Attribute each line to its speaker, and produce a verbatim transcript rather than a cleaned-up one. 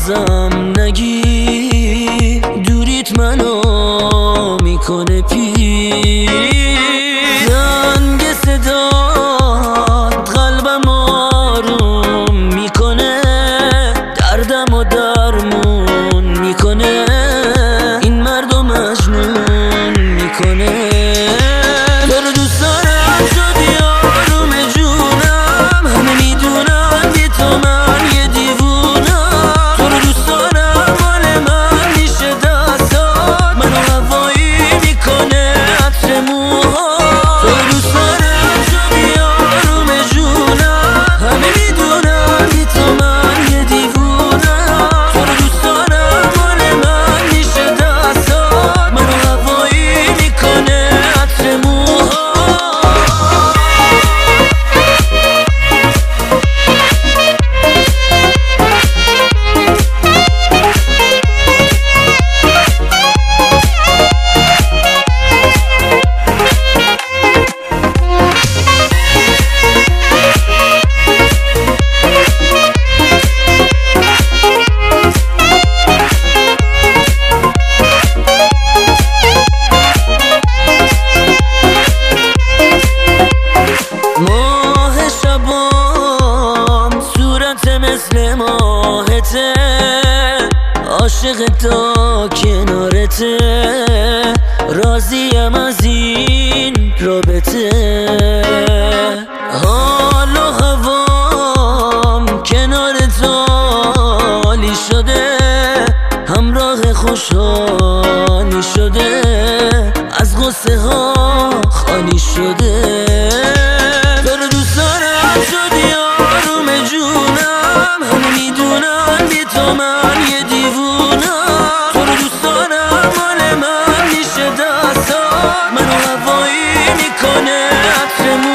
Speaker 1: بازم نگی دوریت منو میکنه پیر زنگ صدات قلبم آروم میکنه دردم و درمون میکنه این مرد و مجنون میکنه تو رو دوست دارم شدی آروم جونم همه میدونم بی تو من یه دیوونم تو رو دوست دارم مال من میشه دستات منو هوایی میکنه عطر موها تو رو دوست دارم شدی آروم جونم همه میدونم بی تو من یه دیوونم تو رو دوست دارم مال من میشه دستات منو هوایی میکنه عطر موها ماه شبام صورت مثل ماهته عاشق تا کنارته راضیم از این رابطه حال و هوام کنار تو عالی شده همراه خوشحالی شده از غصه ها خالی شده تو رو دوست دارم شدی آروم جونم همه میدونم بی تو من یه دیوونم تو رو دوست دارم مال من میشه دستات منو هوایی میکنه عطر